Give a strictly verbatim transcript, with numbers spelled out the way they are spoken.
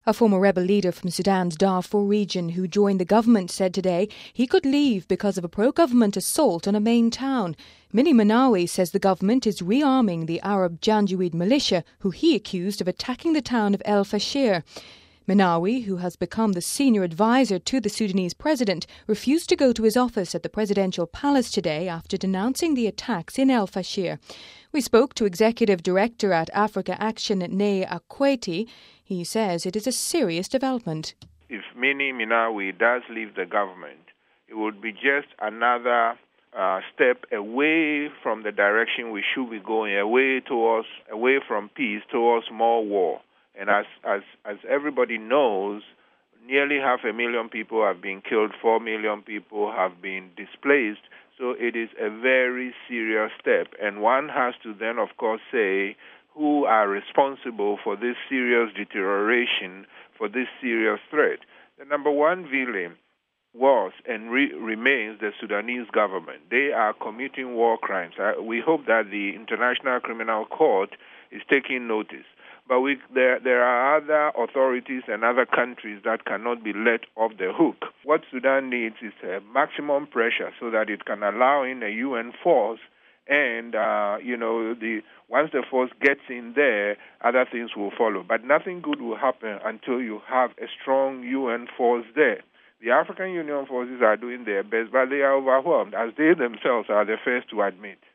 A former rebel leader from Sudan's Darfur region who joined the government said today he could leave because of a pro-government assault on a main town. Mini Manawi says the government is rearming the Arab Janjaweed militia who he accused of attacking the town of El Fasher. Manawi, who has become the senior advisor to the Sudanese president, refused to go to his office at the presidential palace today after denouncing the attacks in El Fasher. We spoke to Executive Director at Africa Action, Nay Akweti. He says it is a serious development. If Mini Manawi does leave the government, it would be just another uh, step away from the direction we should be going, away towards, away from peace towards more war. And as, as, as everybody knows, nearly half a million people have been killed, four million people have been displaced. So it is a very serious step. And one has to then, of course, say who are responsible for this serious deterioration, for this serious threat. The number one villain was and re- remains the Sudanese government. They are committing war crimes. Uh, we hope that the International Criminal Court is taking notice. But we, there, there are other authorities and other countries that cannot be let off the hook. What Sudan needs is a maximum pressure so that it can allow in a U N force, and uh, you know, the once the force gets in there, other things will follow. But nothing good will happen until you have a strong U N force there. The African Union forces are doing their best, but they are overwhelmed, as they themselves are the first to admit.